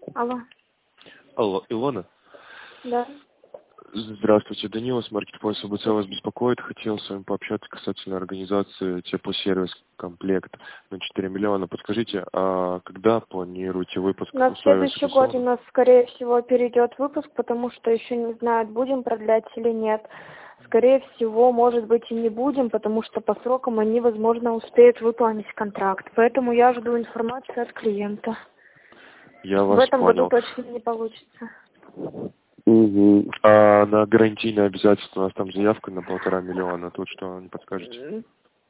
Алло. Алло, Илона? Да. Здравствуйте, Данила с Маркетплейса БЦ вас беспокоит. Хотел с вами пообщаться касательно организации теплосервис комплект на 4 миллиона. Подскажите, а когда планируете выпуск? На следующий год у нас, скорее всего, перейдет выпуск, потому что еще не знают, будем продлять или нет. Скорее всего, может быть, и не будем, потому что по срокам они, возможно, успеют выполнить контракт. Поэтому я жду информации от клиента. Я вас В этом понял. году точно не получится. Угу. А на гарантийное обязательство у нас там заявка на 1,5 миллиона. Тут что, не подскажете?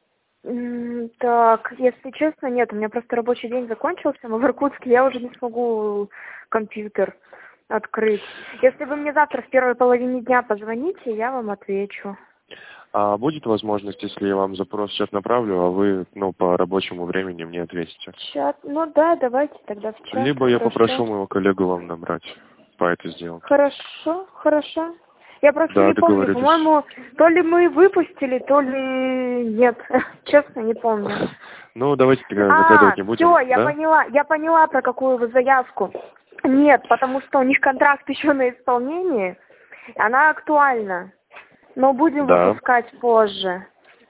Так, если честно, нет, у меня просто рабочий день закончился, мы в Иркутске, я уже не смогу компьютер открыть. Если вы мне завтра в первой половине дня позвоните, я вам отвечу. А будет возможность, если я вам запрос сейчас направлю, а вы, по рабочему времени мне ответите? Чат, да, давайте тогда в чат. Либо я Хорошо. попрошу моего коллегу вам набрать по этой сделке. Хорошо. Я просто Да, не помню, договорились. по-моему, то ли мы выпустили, то ли нет. Честно, не помню. Давайте тогда загадывать не будем. Все, я поняла, про какую вы заявку. Нет, потому что у них контракт еще на исполнении, она актуальна. Но будем выпускать позже.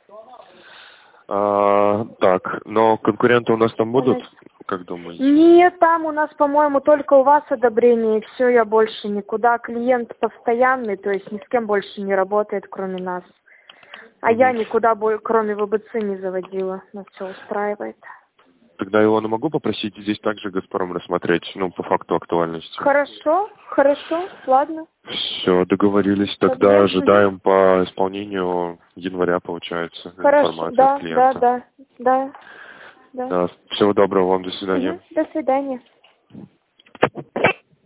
Так, но конкуренты у нас там будут, как думаете? Нет, там у нас, по-моему, только у вас одобрение, и все, я больше никуда. Клиент постоянный, то есть ни с кем больше не работает, кроме нас. А я никуда, кроме ВБЦ, не заводила. Нас все устраивает. Тогда Илона, могу попросить здесь также Газпром рассмотреть, по факту актуальности? Хорошо, ладно. Все, договорились. Тогда ожидаем по исполнению января, получается, информацию от клиента. Да. Всего доброго вам, до свидания. До свидания.